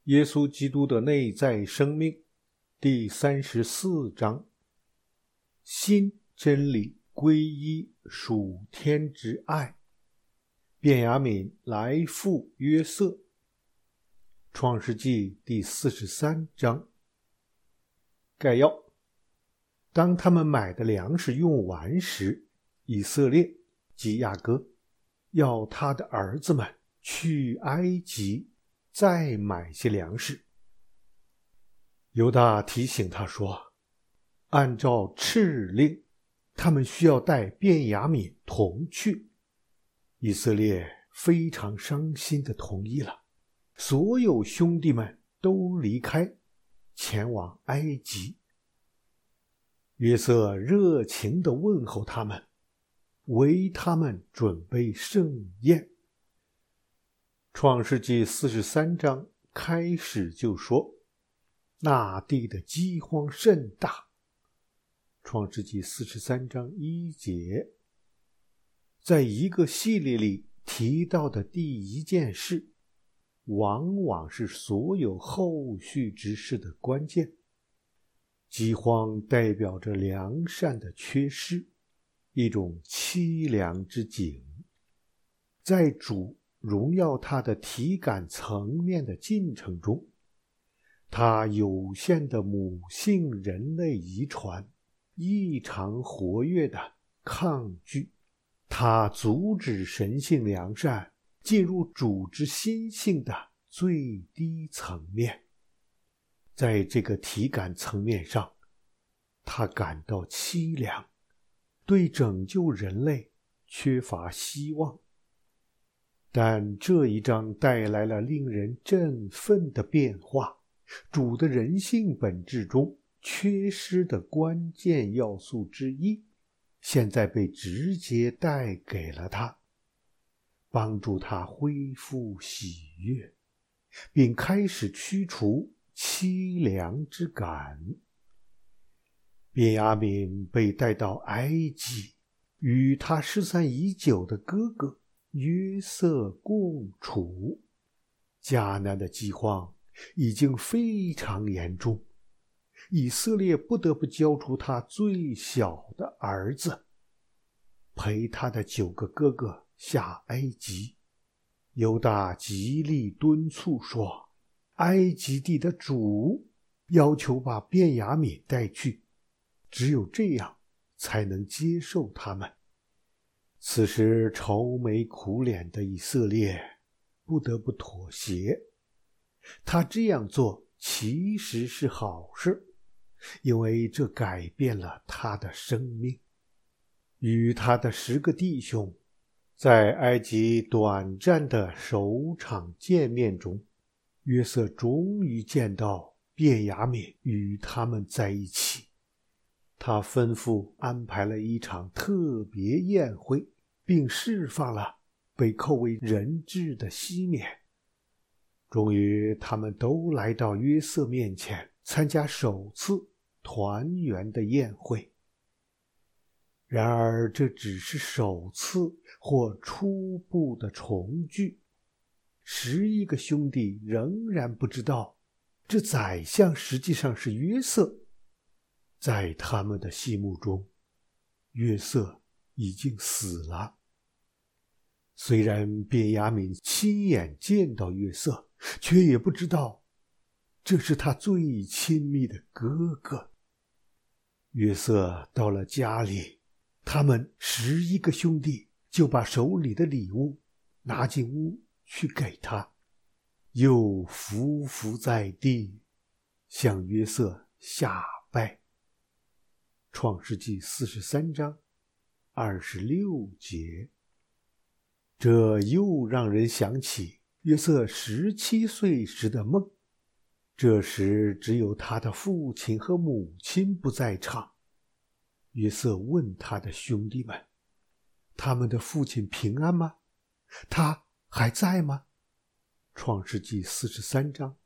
耶稣基督的内在生命第34章，新真理归一属天之爱。便雅悯来附约瑟。创世纪第43章。概要：当他们买的粮食用完时，以色列即雅各要他的儿子们去埃及再买些粮食。犹大提醒他说，按照敕令，他们需要带便雅悯同去。以色列非常伤心地同意了，所有兄弟们都离开，前往埃及。约瑟热情地问候他们，为他们准备盛宴。创世纪43章开始就说，那地的饥荒甚大。创世纪43章1节。在一个系列里提到的第一件事，往往是所有后续之事的关键。饥荒代表着良善的缺失，一种凄凉之景。在主荣耀他的体感层面的进程中，他有限的母性人类遗传异常活跃的抗拒，他阻止神性良善进入主之心性的最低层面。在这个体感层面上，他感到凄凉，对拯救人类缺乏希望。但这一章带来了令人振奋的变化，主的人性本质中缺失的关键要素之一，现在被直接带给了他，帮助他恢复喜悦，并开始驱除凄凉之感。便雅悯被带到埃及，与他失散已久的哥哥约瑟共处。迦南的饥荒已经非常严重，以色列不得不交出他最小的儿子，陪他的9个哥哥下埃及。犹大极力敦促说，埃及地的主要求把便雅悯带去，只有这样才能接受他们。此时愁眉苦脸的以色列不得不妥协。他这样做其实是好事，因为这改变了他的生命。与他的10个弟兄在埃及短暂的首场见面中，约瑟终于见到便雅悯与他们在一起。他吩咐安排了一场特别宴会，并释放了被扣为人质的西缅。终于他们都来到约瑟面前，参加首次团圆的宴会。然而这只是首次或初步的重聚。11个兄弟仍然不知道，这宰相实际上是约瑟。在他们的心目中，约瑟已经死了。虽然便雅悯亲眼见到约瑟，却也不知道这是他最亲密的哥哥。约瑟到了家里，他们11个兄弟就把手里的礼物拿进屋去给他，又伏伏在地向约瑟下拜。创世纪43章26节。这又让人想起约瑟17岁时的梦。这时只有他的父亲和母亲不在场。约瑟问他的兄弟们，他们的父亲平安吗？他还在吗？创世纪43章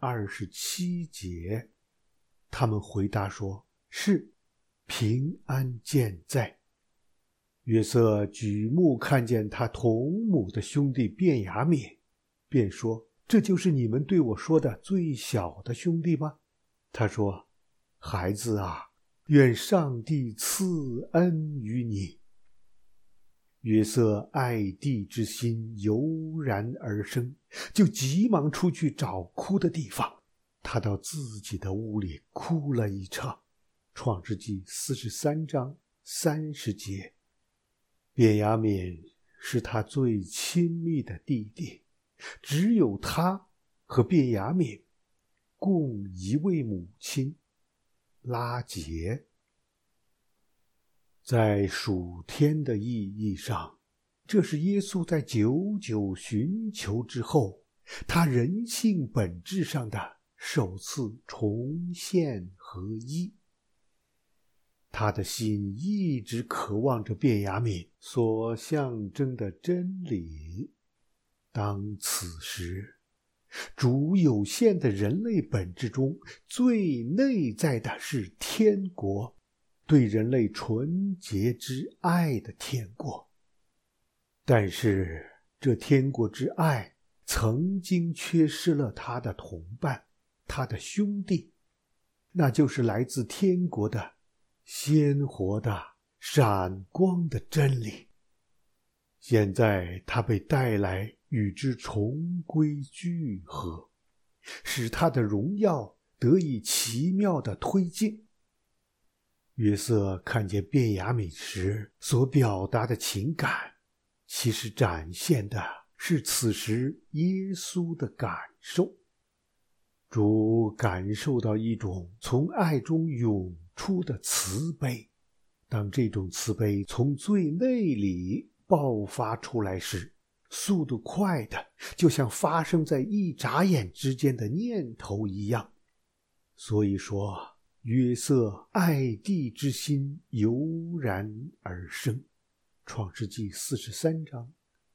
27节。他们回答说，是，平安健在。约瑟举目看见他同母的兄弟便雅悯，便说， 这就是你们对我说的最小的兄弟吗？他说：孩子啊，愿上帝赐恩于你。约瑟爱弟之心油然而生，就急忙出去找哭的地方。他到自己的屋里哭了一场。创世纪43章30节。便雅悯是他最亲密的弟弟，只有他和便雅悯共一位母亲拉结。在属天的意义上，这是耶稣在久久寻求之后，他人性本质上的首次重现合一。他的心一直渴望着便雅悯所象征的真理。当此时，主有限的人类本质中最内在的是天国，对人类纯洁之爱的天国。但是这天国之爱曾经缺失了他的同伴，他的兄弟，那就是来自天国的鲜活的闪光的真理。现在他被带来与之重归聚合，使他的荣耀得以奇妙的推进。约瑟看见便雅悯时所表达的情感，其实展现的是此时耶稣的感受。主感受到一种从爱中涌出的慈悲，当这种慈悲从最内里爆发出来时，速度快的就像发生在一眨眼之间的念头一样。所以说，约瑟爱弟之心油然而生。创世纪43章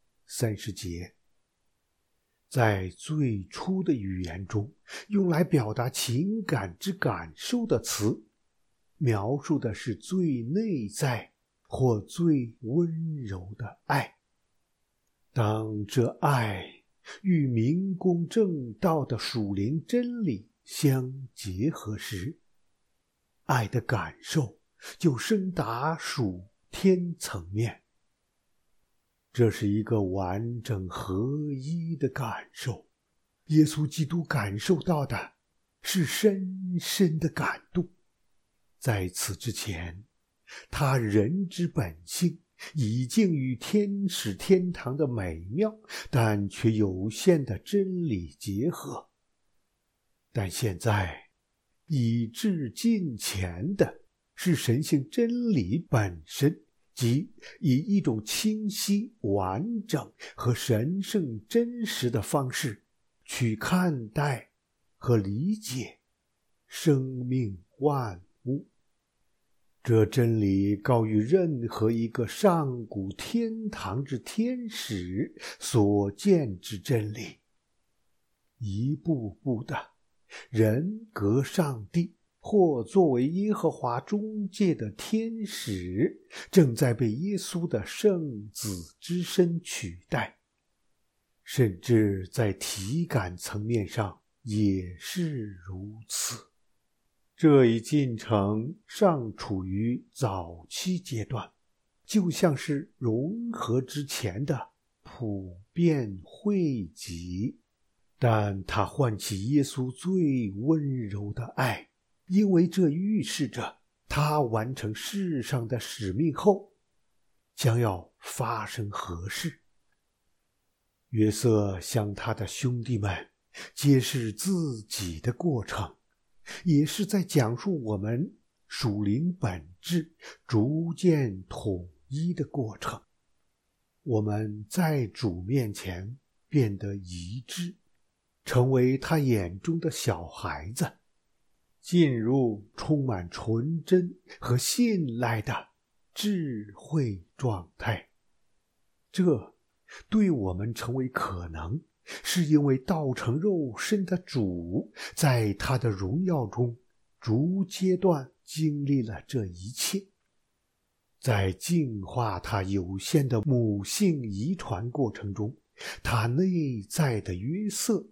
30节。在最初的语言中，用来表达情感之感受的词，描述的是最内在或最温柔的爱。当这爱与明公正道的属灵真理相结合时，爱的感受就升达属天层面。这是一个完整合一的感受。耶稣基督感受到的是深深的感动。在此之前，他人之本性已经与天使天堂的美妙但却有限的真理结合。但现在已至近前的是神性真理本身，即以一种清晰、完整和神圣真实的方式去看待和理解生命万物。这真理高于任何一个上古天堂之天使所见之真理。一步步的，人格上帝或作为耶和华中介的天使，正在被耶稣的圣子之身取代，甚至在体感层面上也是如此。这一进程尚处于早期阶段，就像是融合之前的普遍汇集，但它唤起耶稣最温柔的爱，因为这预示着他完成世上的使命后将要发生何事。约瑟向他的兄弟们揭示自己的过程，也是在讲述我们属灵本质逐渐统一的过程。我们在主面前变得一致，成为他眼中的小孩子，进入充满纯真和信赖的智慧状态。这对我们成为可能，是因为道成肉身的主在他的荣耀中逐阶段经历了这一切。在净化他有限的母性遗传过程中，他内在的约瑟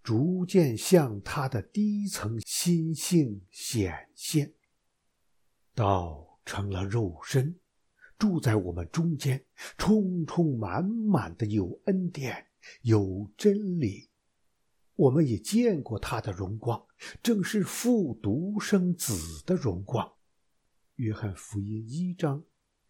逐渐向他的低层心性显现。道成了肉身，住在我们中间，充充满满的有恩典，有真理。我们也见过他的荣光，正是父独生子的荣光。约翰福音1章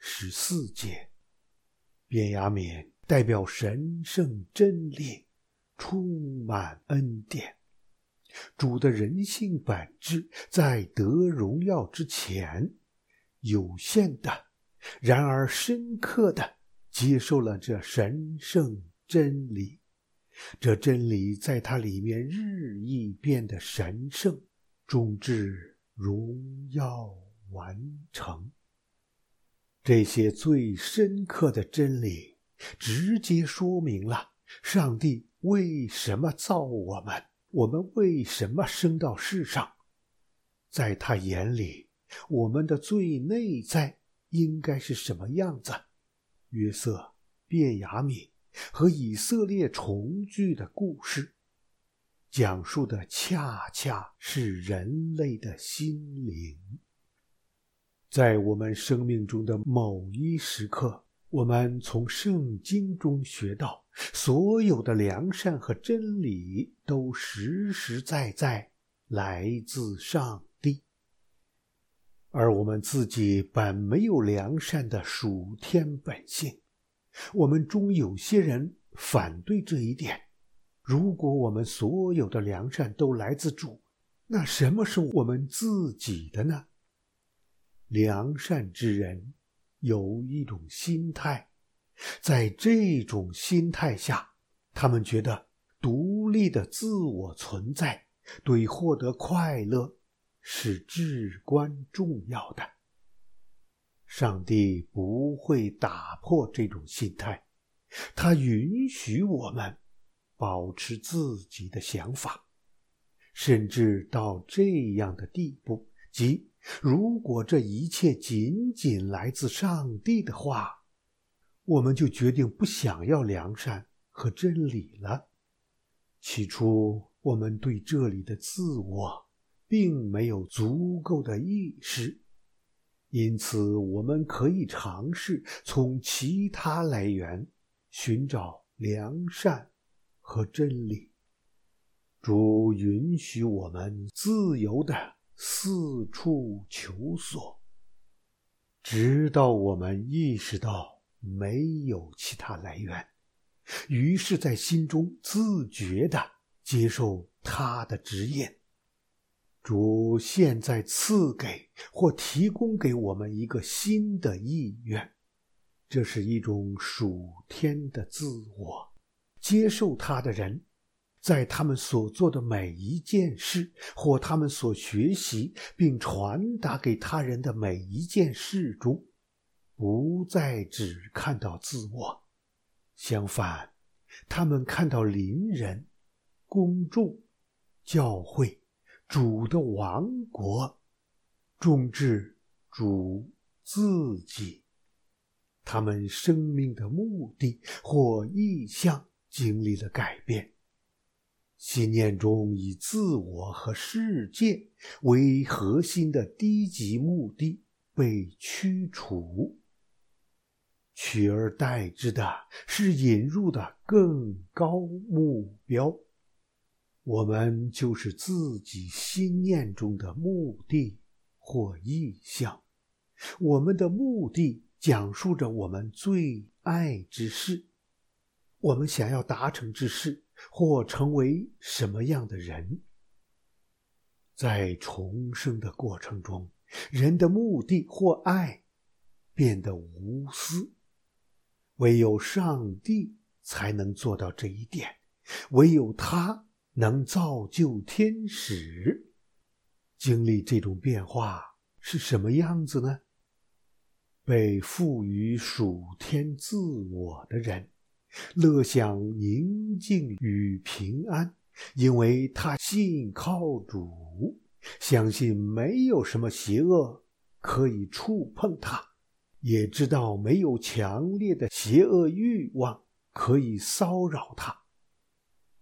14节。便雅悯代表神圣真理，充满恩典。主的人性本质在得荣耀之前，有限的，然而深刻的接受了这神圣真理。这真理在它里面日益变得神圣，终至荣耀完成。这些最深刻的真理直接说明了上帝为什么造我们，我们为什么生到世上。在他眼里，我们的最内在应该是什么样子？约瑟、便雅悯和以色列重聚的故事，讲述的恰恰是人类的心灵。在我们生命中的某一时刻，我们从圣经中学到，所有的良善和真理都实实在在来自上帝。而我们自己本没有良善的属天本性，我们中有些人反对这一点。如果我们所有的良善都来自主，那什么是我们自己的呢？良善之人有一种心态，在这种心态下，他们觉得独立的自我存在对获得快乐是至关重要的。上帝不会打破这种心态，他允许我们保持自己的想法，甚至到这样的地步，即如果这一切仅仅来自上帝的话，我们就决定不想要良善和真理了。起初，我们对这里的自我并没有足够的意识，因此我们可以尝试从其他来源寻找良善和真理。主允许我们自由地四处求索，直到我们意识到没有其他来源，于是在心中自觉地接受他的指引。主现在赐给或提供给我们一个新的意愿，这是一种属天的自我。接受他的人在他们所做的每一件事，或他们所学习并传达给他人的每一件事中，不再只看到自我，相反，他们看到邻人、公众、教会、主的王国，终至主自己。他们生命的目的或意向经历了改变，信念中以自我和世界为核心的低级目的被驱除，取而代之的是引入的更高目标。我们就是自己心念中的目的或意向，我们的目的讲述着我们最爱之事，我们想要达成之事，或成为什么样的人。在重生的过程中，人的目的或爱变得无私，唯有上帝才能做到这一点，唯有他能造就天使。经历这种变化是什么样子呢？被赋予属天自我的人乐享宁静与平安，因为他信靠主，相信没有什么邪恶可以触碰他，也知道没有强烈的邪恶欲望可以骚扰他。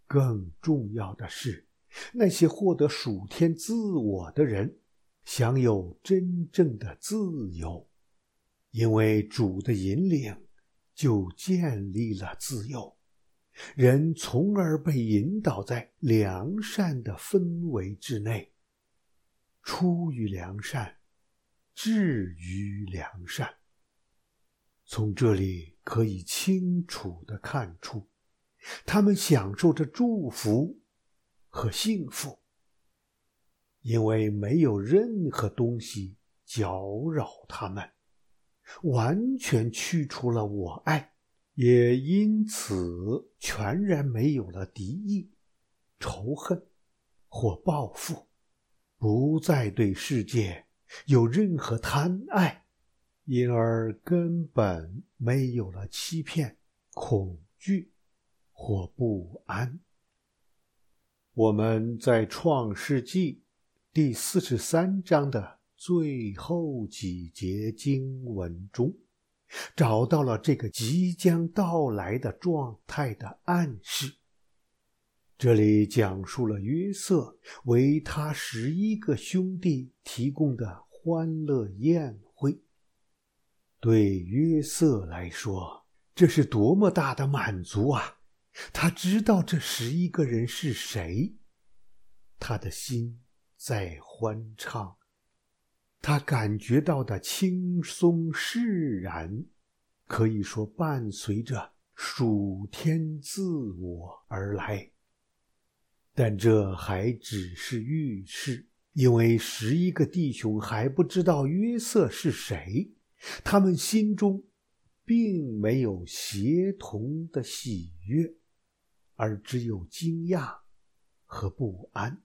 更重要的是，那些获得属天自我的人享有真正的自由，因为主的引领就建立了自由，人从而被引导在良善的氛围之内，出于良善，至于良善。从这里可以清楚地看出，他们享受着祝福和幸福，因为没有任何东西搅扰他们，完全去除了我爱，也因此全然没有了敌意、仇恨或报复，不再对世界有任何贪爱，因而根本没有了欺骗、恐惧或不安。我们在创世纪第43章的最后几节经文中，找到了这个即将到来的状态的暗示。这里讲述了约瑟为他11个兄弟提供的欢乐宴会。对约瑟来说，这是多么大的满足啊！他知道这11个人是谁，他的心在欢畅，他感觉到的轻松释然，可以说伴随着属天自我而来。但这还只是预示，因为11个弟兄还不知道约瑟是谁，他们心中并没有协同的喜悦，而只有惊讶和不安。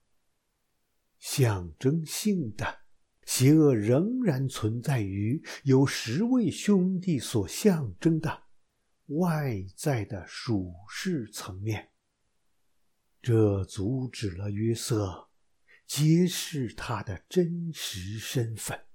象征性的，邪恶仍然存在于由10位兄弟所象征的外在的属世层面，这阻止了约瑟揭示他的真实身份。